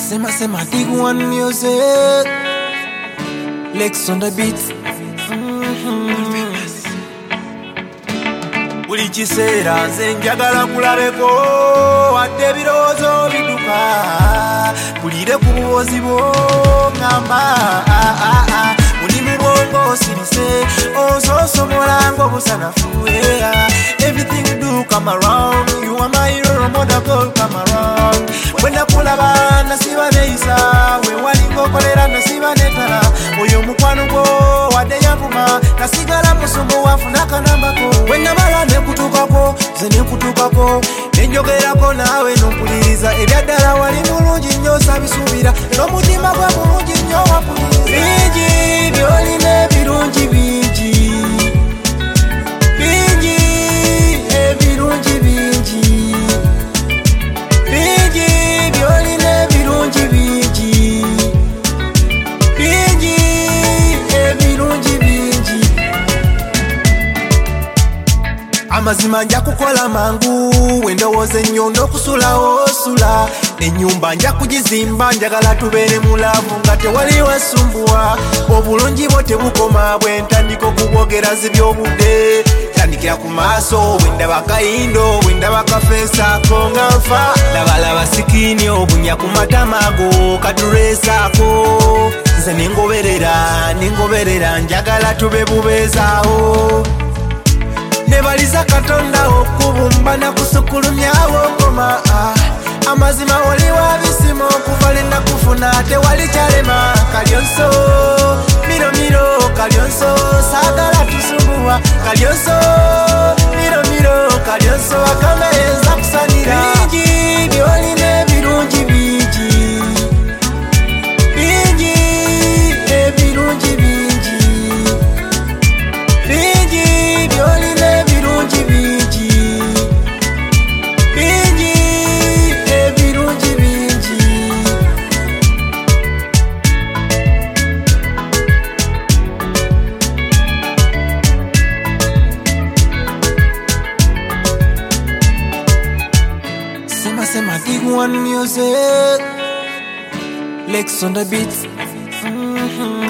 Sema dig one music. Lex on the beat. Buli kiseera nze njagala kulabeko wadde ebirowoozo biduka kulire ku buwozi bwo ngamba muli mu bwongo osirise ososomola ng'obusanafu everything do come around you are my role model girl come around bwe nakulaba nasiba neeyisa we wali ng'okolera nasiba netala oyo mukwano gwo wadde yanvuma nasigala musumbu wanfuna akanambako bwe namala nekutukako ze nekutukako nenjogerako naawe nompuliriza ebyaddala wali mulungi nnyo osabisuubira era omutima gwe mulungi nnyo wapuliriza bingi byolina ebirungi bingi bingi ebirungi bingi bingi byolina ebirungi bingi bingi ebirungi bingi amazima nja kukola mangu wendowooza ennyo n'okusulawo osula ennyumba nja kugizimba njagala tubeere mulavu nga tewali wasumbuwa obulungi bwo tebukoma bwe ntandika okubwogera zibyobudde tandikira ku maaso bwendaba kayindo bwendaba kafeesaako nga nfa labalaba sikiini obunya ku matama ago katuleesaako nze nengoberera njagala tube bubeezaawo nebaliza katonda okubumba nakusukulumyawo ngoma amazima wali wabisima okuva lenda kufuna tewali kyalema kalyonso miromiro kalyonso saagala tusumbuwa kalyonso miromiro kalyonso akameeza kusanira bingi byolina ebirungi bingi bingi ebirungi bingi bingi byolina ebirungi bingi bingi ebirungi bingi Sema dig one music. Lex on the beat.